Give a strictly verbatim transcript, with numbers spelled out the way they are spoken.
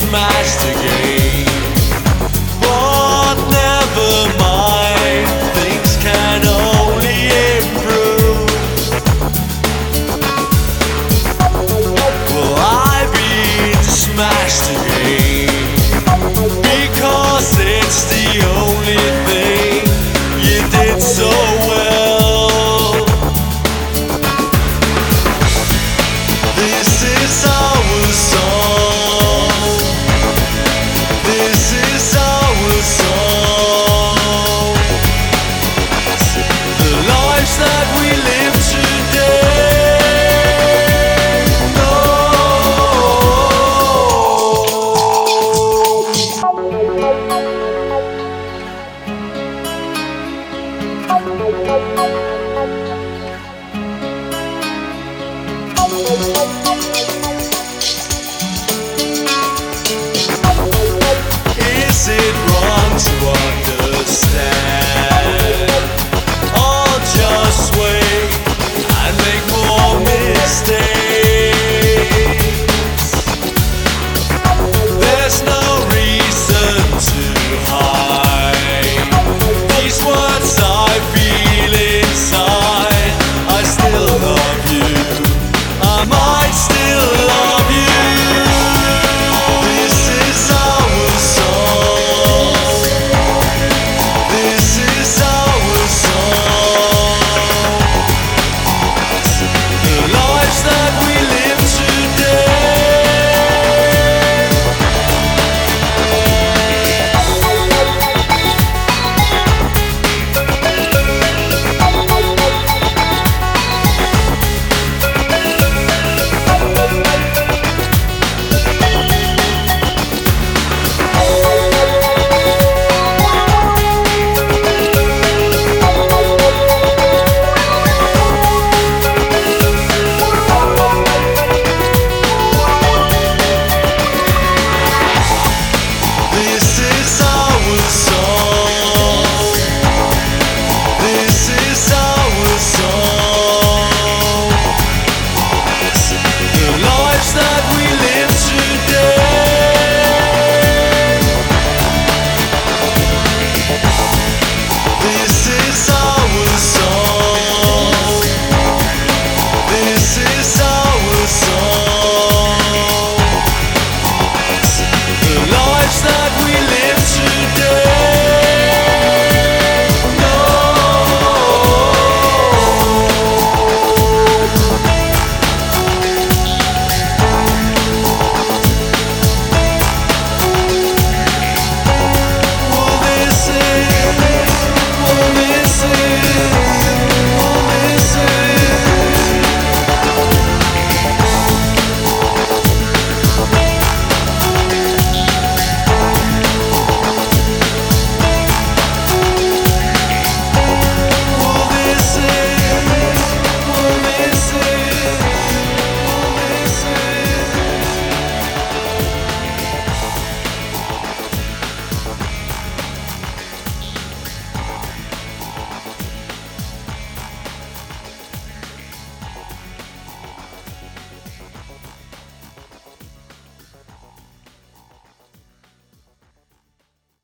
smashed again. But never mind, things can only improve. Well, I've been smashed again, because it's the only thing you did so well. This is our song. This is our song. The lives that we live today. Is it wrong to understand